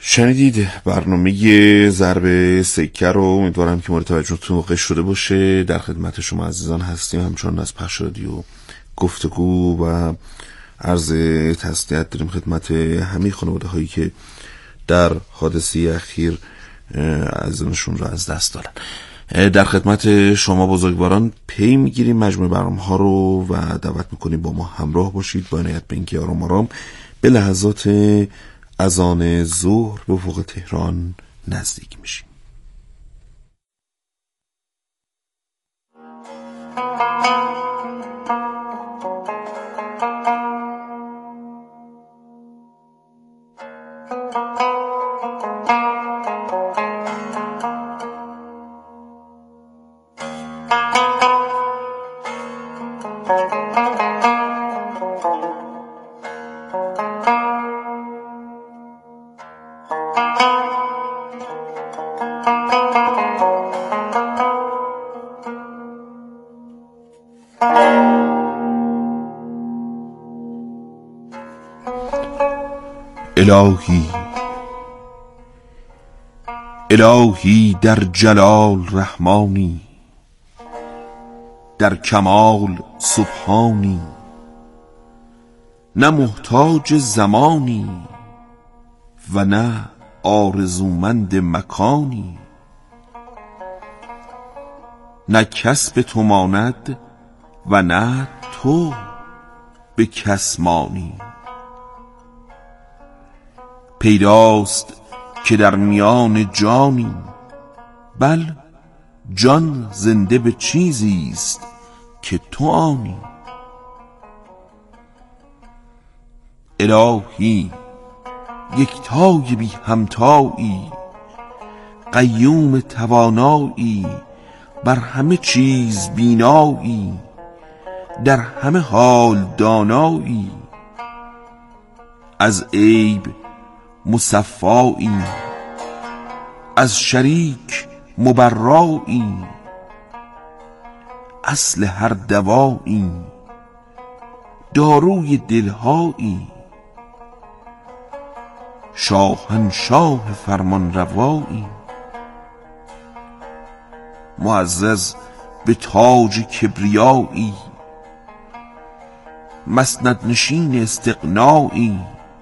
شنیدید برنامه ضرب سکه رو. امیدوارم که مورد توجهتون واقع شده باشه. در خدمت شما عزیزان هستیم همچنان از پخش رادیو گفتگو و عرض تسلیت داریم خدمت همه خانواده هایی که در حادثه اخیر عزیزانشون رو از دست دادن. در خدمت شما بزرگواران پی میگیریم مجموع برنامه ها رو و دعوت میکنیم با ما همراه باشید با عنایت به اینکه آرام آرام به لحظات اذان ظهر به افق تهران نزدیک میشیم. الهی در جلال رحمانی، در کمال سبحانی، نه محتاج زمانی و نه آرزومند مکانی، نه کس به تو ماند و نه تو به کس مانی. پیداست که در میان جانی، بل جان زنده به چیزی است که تو آنی. الهی یکتای بی همتایی، قیوم توانایی، بر همه چیز بینایی، در همه حال دانایی، از عیب مصفایی، از شریک مبرایی، اصل هر دوایی، داروی دلهایی، شاهنشاه فرمان روایی، معزز به تاج کبریایی، مسند نشین استغنایی،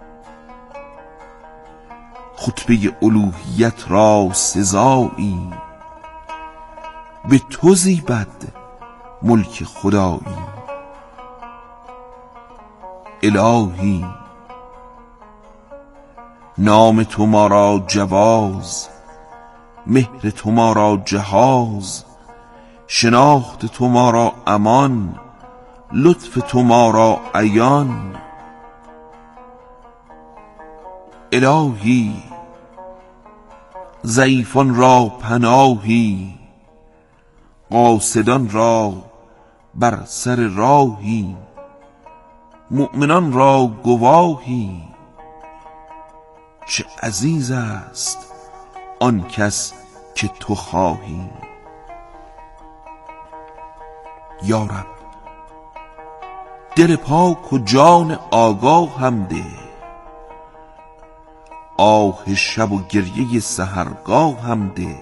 خطبه الوهیت را سزایی، به تو زیبد ملک خدایی. الهی نام تو ما را جواز، مهر تو ما را جهاز، شناخت تو ما را امان، لطف تو ما را عیان. الهی ضعیفان را پناهی، قاصدان را بر سر راهی، مؤمنان را گواهی. چه عزیز است آن کس که تو خواهی. یا رب دل پاک و جان آگاه هم ده، آه شب و گریه سحرگاه هم ده.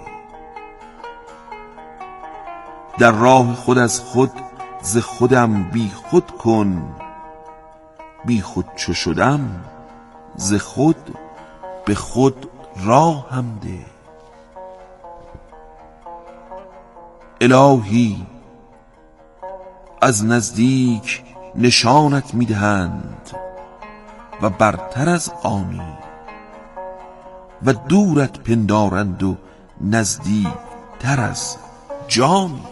در راه خود از خود ز خودم بی خود کن، بی خود چو شدم ز خود به خود راه هم ده. الهی از نزدیک نشانت میدهند و برتر از آنی، و دورت پندارند و نزدیک تر از جانی.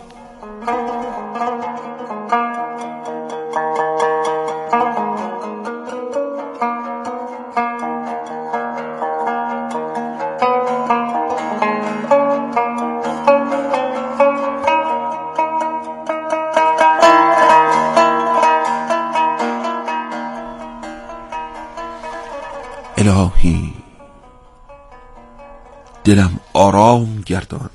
الهی دلم آرام گردان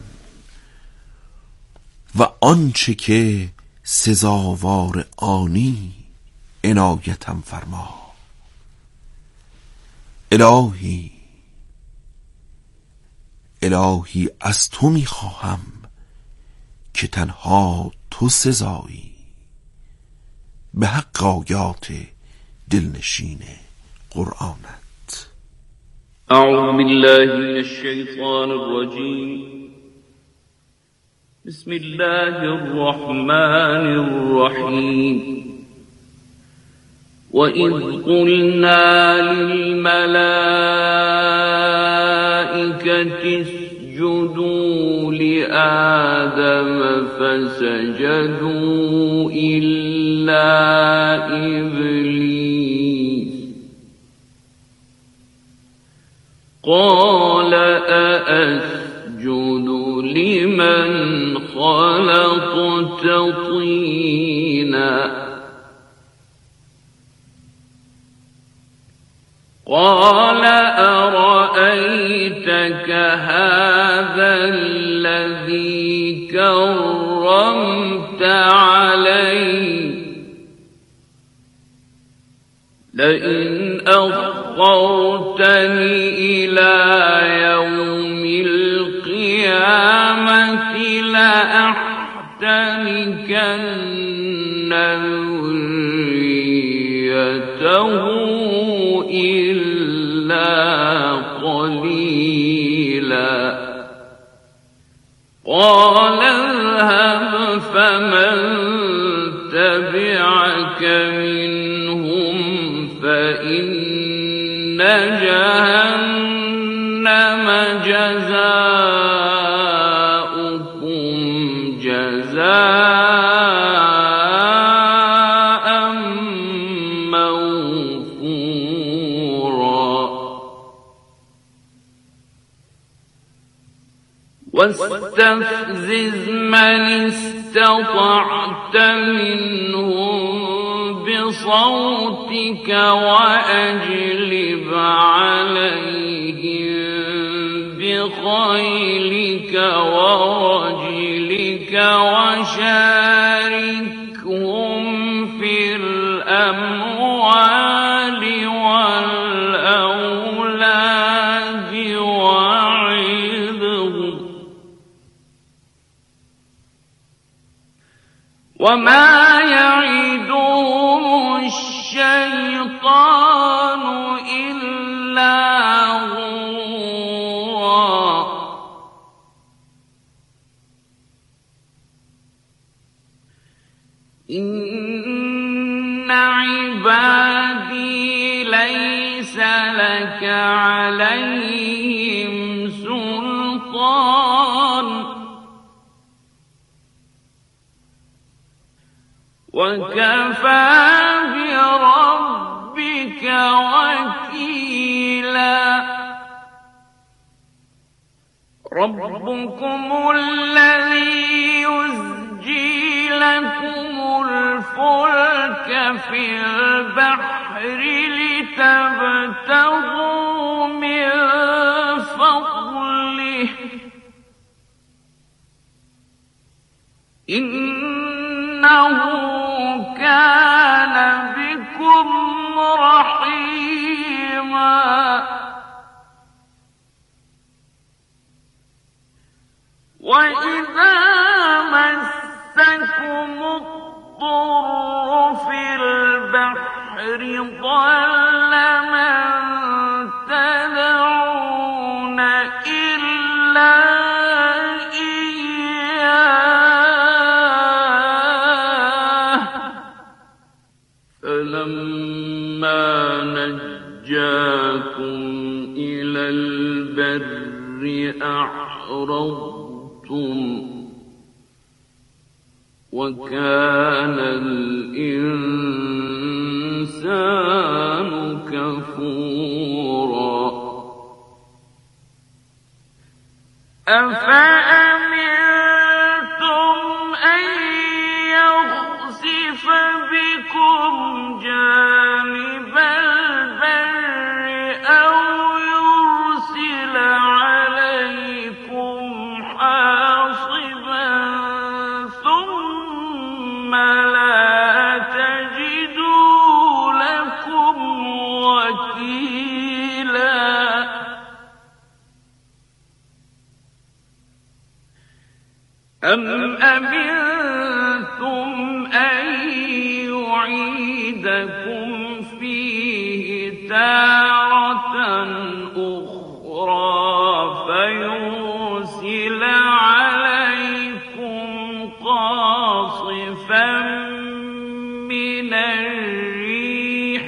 و آنچه که سزاوار آنی عنایتم فرما. الهی الهی از تو میخواهم که تنها تو سزایی به حق آیات دلنشین قرآنت. اعوذ بالله من الشیطان الرجیم. بسم الله الرحمن الرحیم. وَإِذْ قُلْنَا لِلْمَلَائِكَةِ اسْجُدُوا لِآدَمَ فَسَجَدُوا إِلَّا إِبْلِيسَ قَالَ أَأَسْجُدُ لِمَنْ خَلَقْتَ طِينًا قال أرأيتك هذا الذي كرمت علي لئن أخرتني إلى يوم القيامة لأحتنكن ذريته قليلا قال اذهب فمن تبعك منهم فإن جهنم جزاؤكم جزاء موفورا واستفزز من استطعت منهم بصوتك وأجلب عليهم بخيلك ورجلك وشاركهم في الأموال والأولاد وعظهم وما يعدهم الشيطان إلا غرورا إن عبادي ليس لك عليهم سلطان وكفى بربك وكيلا ربكم الذي يزجي لكم الفلك في البحر لتبتغوا من فضله إنه كان بكم رحيما وإذا مسكم الضر في البحر ضل من تدعون إلا فلما نجاكم إلى البر أعرضتم وكان الإنسان كفورا أفأمنتم أن يخسف بكم جانب البر أو يرسل عليكم حاصبا ثم لا تجدوا لكم وكيلا لنعيدكم فيه تارة أخرى فيرسل عليكم قاصفا من الريح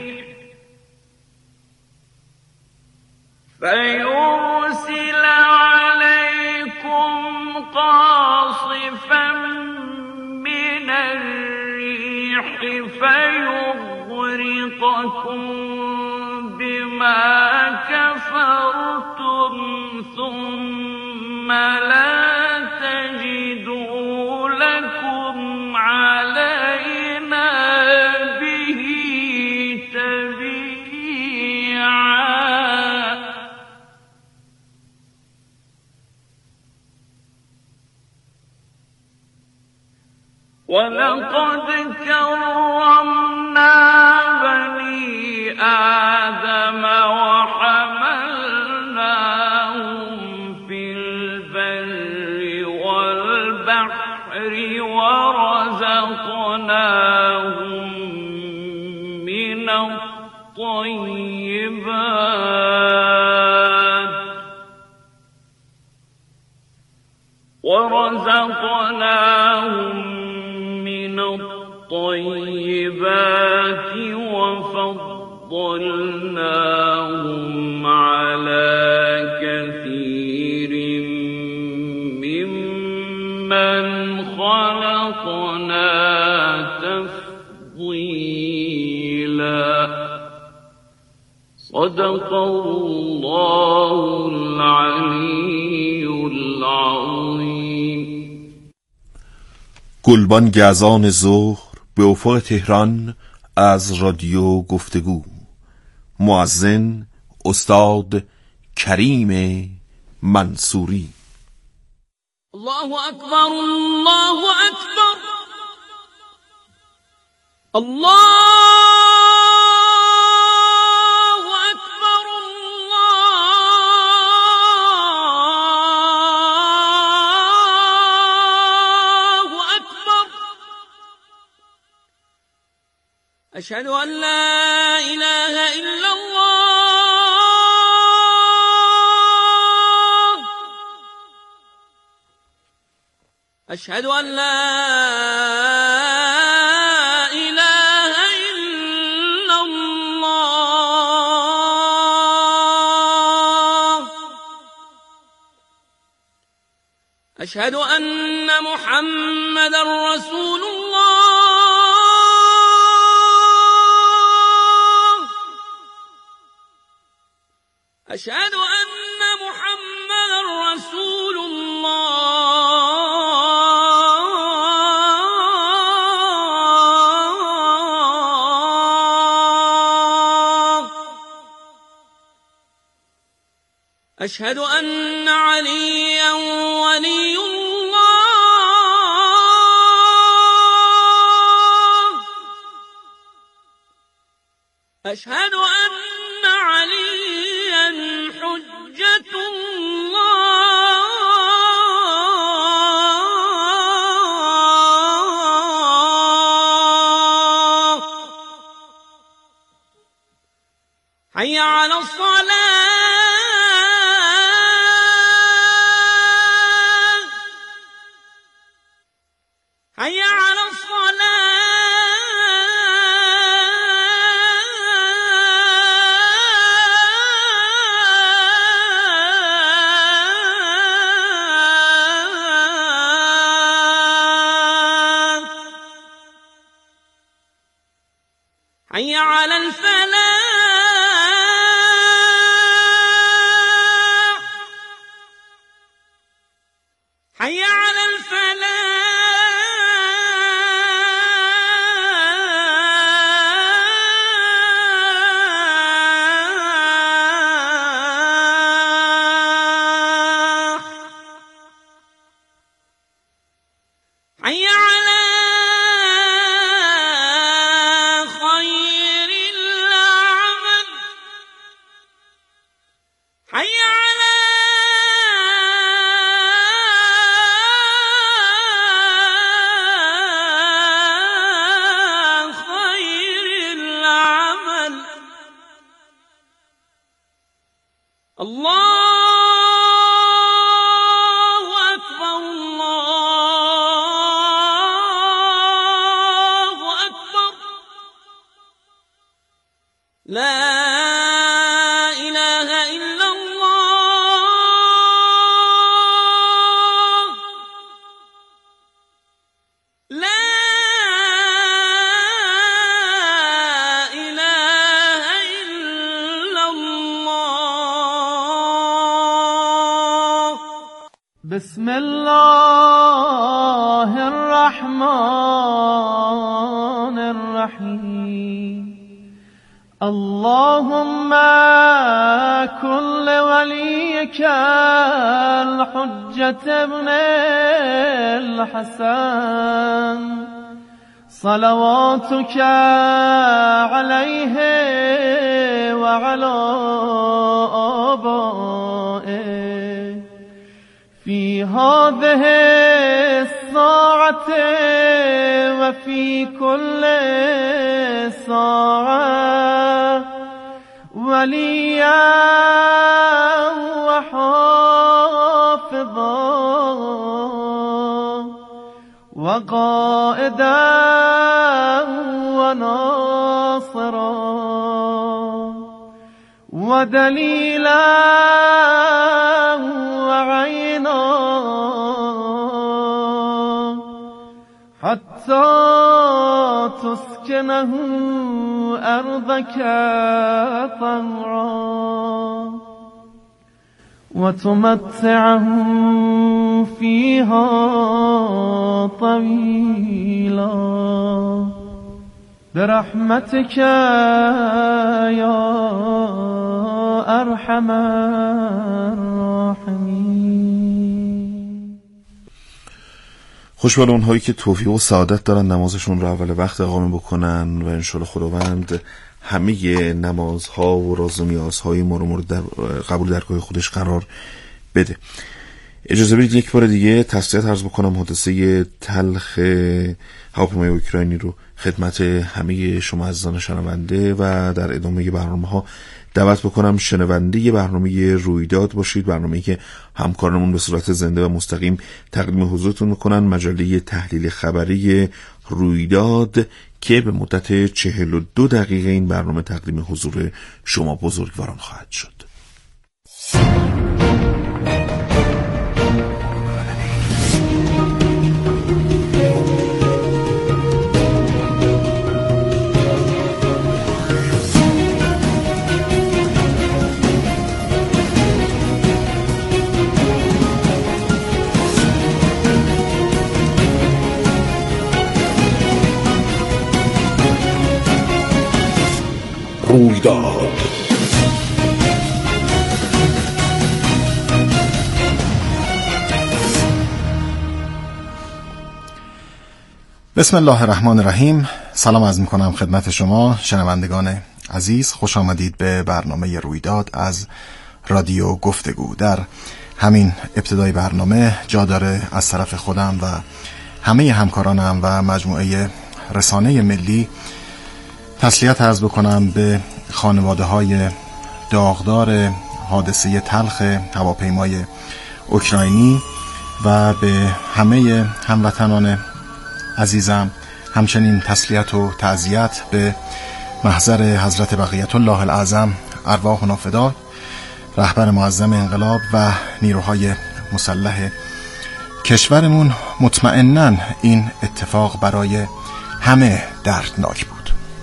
فيغرقكم بما كفرتم ثم لا تجدوا لكم علينا به تبيعا. ولقد كرمنا بني آدم وحملناهم في البر والبحر ورزقناهم من الطيبات وفضلناهم على كثير ممن خلقنا تفضيلا. صدق الله العلي العظيم. گلبان گزان ظهر به افق تهران از رادیو گفتگو. مؤذن استاد کریم منصوری. الله اکبر، الله اکبر، الله أشهد أن لا إله إلا الله، أشهد أن لا إله إلا الله، أشهد أن محمدا رسول الله، أشهد أن محمدا رسول الله، أشهد أن عليا ولي الله، أشهد أن عليا حجة الله. حي على الصلاة، حي على الصلاة. حي على الفلاح، حي على الفلاح. حي على خير الأعمال. لا إله إلا الله لا إله إلا الله بسم الله الرحمن الرحيم اللهم كن لوليك الحجة ابن الحسن صلواتك عليه وعلى آبائه في هذه الساعة وفي كل ساعة وليا وحافظا وقائدا وناصرا ودليلا وعينا حتى تسكنه أرضك طوعا وتمتعه فيها طويلا برحمتك يا أرحم الراحمين. خوشبال اونهایی که توفیق و سعادت دارن نمازشون رو اول وقت اقامه بکنن و انشالله خداوند همه نمازها و راز و نیازهای ما رو مورد قبول درگاه خودش قرار بده. اجازه بدید یک بار دیگه تسلیت عرض بکنم حادثه تلخ هواپیمای اوکراینی رو خدمت همه شما عزیزان شنونده و در ادامه برنامه‌ها دعوت بکنم شنونده برنامه رویداد باشید، برنامه‌ای که همکارانمون به صورت زنده و مستقیم تقدیم حضورتون میکنن، مجله تحلیل خبری رویداد که به مدت 42 دقیقه این برنامه تقدیم حضور شما بزرگواران خواهد شد. رویداد بسم الله الرحمن الرحیم. سلام عرض می‌کنم خدمت شما شنوندگان عزیز. خوش آمدید به برنامه رویداد از رادیو گفتگو. در همین ابتدای برنامه جا داره از طرف خودم و همه همکارانم و مجموعه رسانه ملی تسلیت عرض بکنم به خانواده‌های داغدار حادثه تلخ هواپیمای اوکراینی و به همه هموطنان عزیزم. همچنین تسلیت و تعزیت به محضر حضرت بقیت الله الاعظم ارواحنا فدا، رهبر معظم انقلاب و نیروهای مسلح کشورمون. مطمئناً این اتفاق برای همه دردناک بود.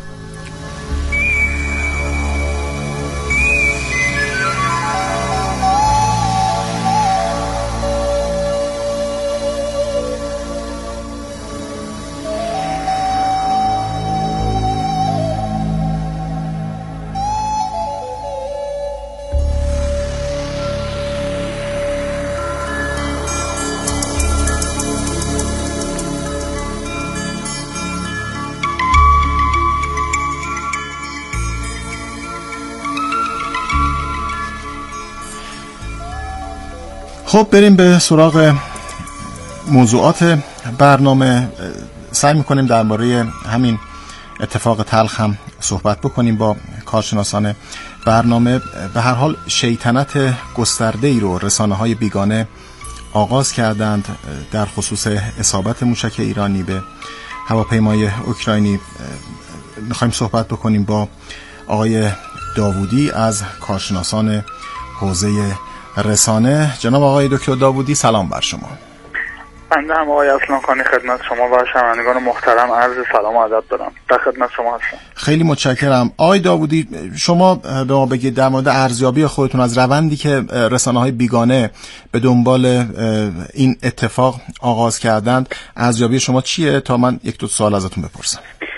خب بریم به سراغ موضوعات برنامه. سعی میکنیم درباره همین اتفاق تلخ هم صحبت بکنیم با کارشناسان برنامه. به هر حال شیطنت گسترده‌ای رو رسانه‌های بیگانه آغاز کردند در خصوص اصابت موشک ایرانی به هواپیمای اوکراینی. میخوایم صحبت بکنیم با آقای داوودی از کارشناسان حوزه رسانه. جناب آقای دکتر داوودی سلام بر شما. بنده هم آقای اسلامخانی خدمت شما و شنوندگان محترم عرض سلام و ادب دارم. در خدمت شما هستم. خیلی متشکرم. آقای داوودی شما به ما بگید در مورد ارزیابی خودتون از روندی که رسانه‌های بیگانه به دنبال این اتفاق آغاز کردند، ارزیابی شما چیه تا من یک دو سوال ازتون بپرسم.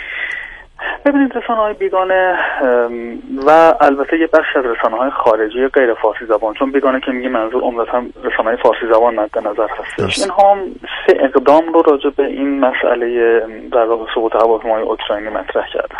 ببینید رسانه‌های بیگانه و البته یه بخش از رسانه‌های خارجی غیر فارسی زبان، چون بیگانه که میگه منظور عمدتاً رسانه‌های فارسی زبان مد نظر هستش، اینها 3 اقدام رو راجع به این مسئله در واقع سقوط هواپیمای اوکراینی مطرح کردن.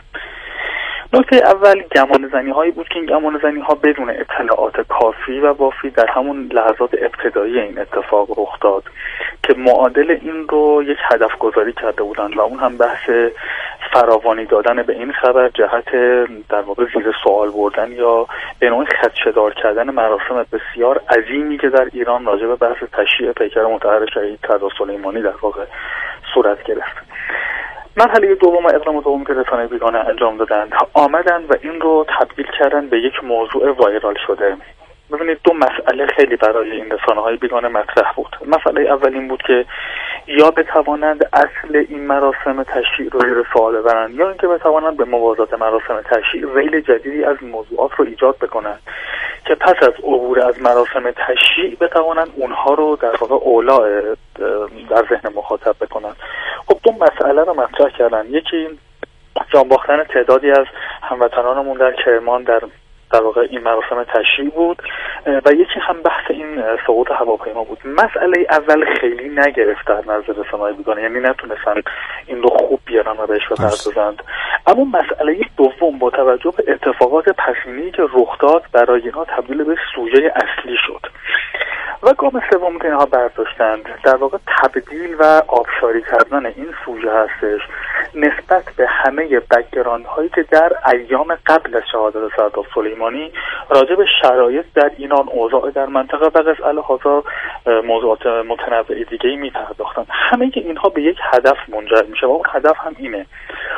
نکته اول گمانه‌زنی هایی بود که این گمانه‌زنی ها بدون اطلاعات کافی و وافی در همون لحظات ابتدایی این اتفاق رخ داد که معادل این رو یک هدف گذاری کرده بودند و اون هم بحث فراوانی دادن به این خبر جهت در واقع زیر سوال بردن یا به نوعی خدشه‌دار کردن مراسم بسیار عظیمی که در ایران راجع به بحث تشییع پیکر مطهر شهید رضا سلیمانی در واقع صورت گرفت. مرحله دوم و اقدام دوم که رسانه‌های بیگانه انجام دادند آمدند و این رو تبدیل کردن به یک موضوع وایرال شده. ببینید 2 مسئله خیلی برای این رسانه‌های بیگانه مطرح بود. مسئله اول این بود که یا بتوانند اصل این مراسم تشییع رو زیر سوال ببرند یا اینکه بتوانند به موازات مراسم تشییع ذیل جدیدی از موضوعات رو ایجاد بکنند که پس از عبور از مراسم تشییع بتوانند اونها رو در واقع اولاء در ذهن مخاطب بکنند. خب 2 مسئله رو مطرح کردن. یکی جان باختن تعدادی از هموطنانمون در کرمان در واقع این مراسم تشییع بود و یکی هم بحث این سقوط هواپیما بود. مسئله اول خیلی نگرفت در نظر رسانه‌های بیگانه، یعنی نتونستن این رو خوب بیارن و بهش بپردازند. اما مسئله دوم با توجه به اتفاقات پسینی که رخ داد برای اینها تبدیل به سوژه اصلی شد و گام سوم که اینها برداشتند در واقع تبدیل و آبشاری کردن این سوژه هستش نسبت به همه بک‌گراند هایی که در ایام قبل از شهادت صدر سلیمانی راجع به شرایط در ایران، اوضاع در منطقه و قزح الحاضر موضوعات متنوع دیگه‌ای می‌پرداختند. همه اینها به یک هدف منجر میشه و اون هدف هم اینه: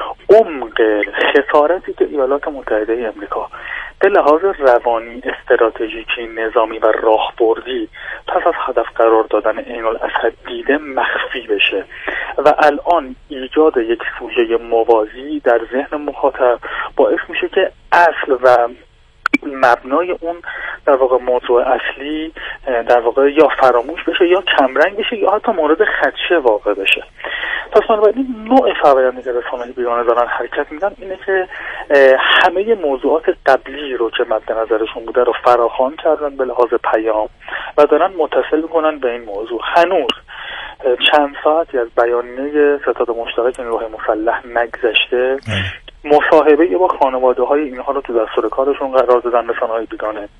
عمق خسارتی که ایالات متحده آمریکا به لحاظ روانی، استراتژیکی، نظامی و راهبردی پس از هدف قرار دادن عین الاسد دیده مخفی بشه و الان ایجاد یک سوژه موازی در ذهن مخاطب باعث میشه که اصل و مبنای اون در واقع موضوع اصلی در واقع یا فراموش بشه یا کمرنگ بشه یا حتی مورد خدشه واقع بشه. پس بنابراین نوع فرآیندی که رسانه‌های بیگانه دارن حرکت میدن اینه که همه موضوعات قبلی رو که مد نظرشون بوده رو فراخوان کردن به لحاظ پیام و دارن متصل میکنن به این موضوع. هنوز چند ساعتی از بیانیه ستاد مشترک نیروهای مسلح نگذشته مصاحبه با خانواده های اینها رو تو دستور کارشون قرار دادن. رسانه‌های بیگانه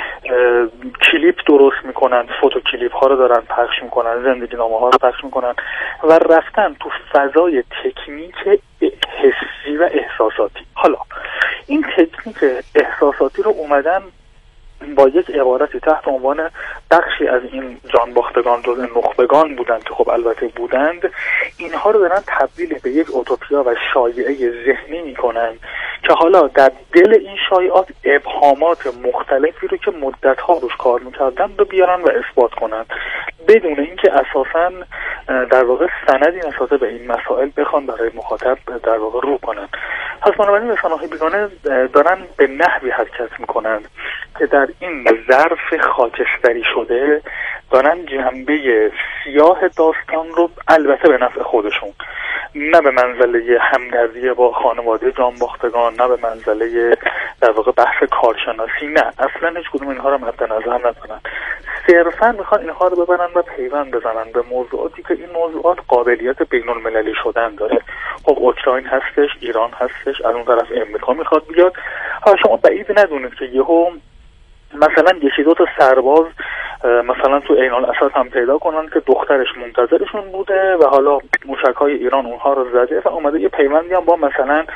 کلیپ درست میکنن، فوتو کلیپ ها رو دارن پخش میکنن، زندگی نامه ها رو پخش میکنن و رفتن تو فضای تکنیک حسی و احساساتی. حالا این تکنیک احساساتی رو اومدن با یک عبارتی تحت عنوان بخشی از این جانباختگان جز نخبگان بودند که خب البته بودند، اینها رو دارن تبدیل به یک اوتوپیا و شایعه ذهنی میکنن که حالا در دل این شایعات ابهامات مختلفی رو که مدت‌ها روش کار میکردن رو بیارن و اثبات کنن بدون اینکه اساساً در واقع سندی نسبت به این مسائل بخوان برای مخاطب در واقع رو کنن. پس بنابراین رسانه‌های بیگانه دارن به نحوی حرکت میکنن که در این ظرف خاکستری شده دارن جنبه سیاه داستان رو البته به نفع خودشون، نه به منزله همدردی با خانواده جانباختگان، نه به منزله در واقع بحث کارشناسی، نه اصلا هیچ کدوم اینها رو مد نظر ندارن. صرفا میخوان اینها رو ببرن و پیوند بزنن به موضوعاتی که این موضوعات قابلیت بین المللی شدن داره. خب اوکراین هستش، ایران هستش، از اون طرف امریکا میخواد بیاد. حالا شما بعید ندونید که یهو مثلا یکی دو تا سرباز مثلا تو عین الاسد هم پیدا کنن که دخترش منتظرشون بوده و حالا موشک‌های ایران اونها رو زده و اومده یه پیوندی هم با مثلا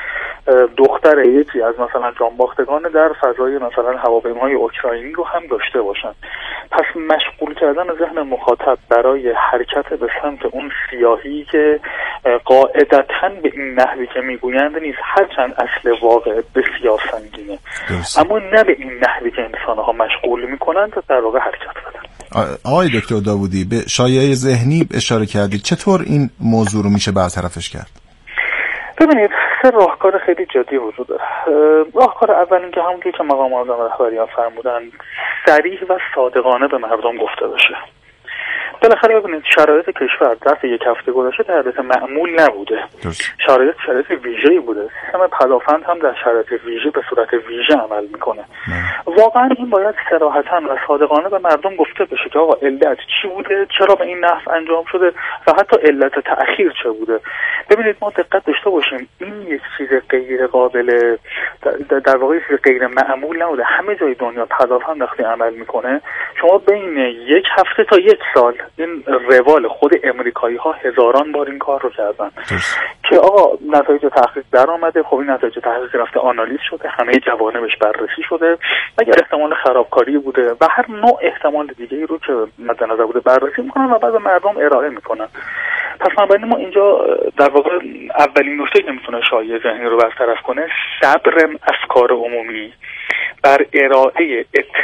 دختر یکی از مثلا جانباختگان در فضای مثلا هواپیماهای اوکراینی رو هم داشته باشن. پس مشغول کردن ذهن مخاطب برای حرکت به سمت اون سیاهی که قاعدتاً به این نحوی که میگویند نیست، هرچند اصل واقع بسیار سنگینه، اما نه به این نحوی که انسانها مشغول میکنند در واقع حرکت بدن. آقای دکتر داوودی، به شایعه ذهنی اشاره کردید، چطور این موضوع رو میشه برطرفش کرد؟ ببینید، سه راهکار خیلی جدی وجود داره. راهکار اول این که همونطور که مقام معظم رهبری فرمودن صریح و صادقانه به مردم گفته بشه. بالاخره ببینید شرایط کشور ظرف یک هفته گذشته در حالت معمول نبوده. شرایط ویژه‌ای بوده. سیستم پدافند هم در شرایط ویژه به صورت ویژه عمل میکنه. واقعا این باید صراحتاً و صادقانه به مردم گفته بشه که آقا علت چی بوده، چرا به این نحو انجام شده و حتی علت تأخیر چه بوده. ببینید ما دقت داشته باشیم، این یک چیز غیر قابل در واقع چیز غیر معمول نبوده. همه جای دنیا پدافند وقتی عمل میکنه، شما بین یک هفته تا یک سال، این روال خود امریکایی ها هزاران بار این کار رو کردن که آقا نتایج تحقیق در آمده. خب این نتایج تحقیق رفته آنالیز شده، همه جوانبش بررسی شده، اگر احتمال خرابکاری بوده و هر نوع احتمال دیگه رو که مد نظر بوده بررسی میکنن و بعد مردم ارائه میکنن. پس بنابراین ما اینجا در واقع اولین نکته که میتونه شایعه ذهنی رو برطرف کنه صبر افکار عمومی بر ارائه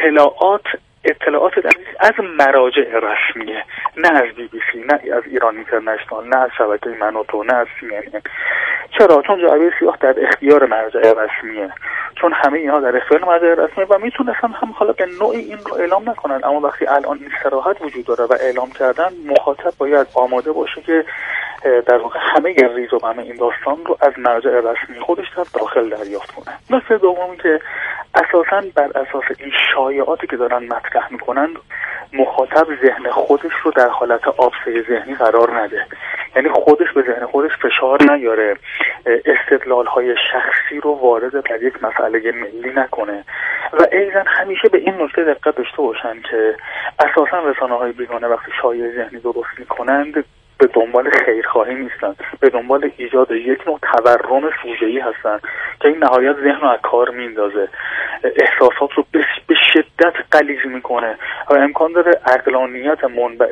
اطلاعات از مراجع رسمیه، نه از BBC، نه از ایران اینترنشنال، نه از شبکه منوتو، نه از CNN. چرا؟ چون جعبه سیاه در اختیار مرجع رسمیه، چون همه اینها در اختیار مرجع رسمیه و میتونستن هم حالا به نوعی این رو اعلام نکنن، اما وقتی الان این صراحت وجود داره و اعلام کردن، مخاطب باید آماده باشه که در واقع همه ریز و همه این داستان رو از مرجع رسمی خودش در داخل دریافت کنه. نکته دومی که اساساً بر اساس این شایعاتی که دارن مطرح میکنن، مخاطب ذهن خودش رو در حالت آبسه ذهنی قرار نده، یعنی خودش به ذهن خودش فشار نیاره، استدلال‌های شخصی رو وارد در یک مسئله ملی نکنه و ایضاً همیشه به این نکته دقت داشته باشن که اساساً رسانه‌های بیگانه وقتی شایعه ذهنی درست میکنند به دنبال خیرخواهی نیستن، به دنبال ایجاد یک نوع تورم سوژه‌ای هستن که این نهایت ذهن رو از کار میندازه، احساسات رو به شدت غلیظ میکنه و امکان داره عقلانیت منبع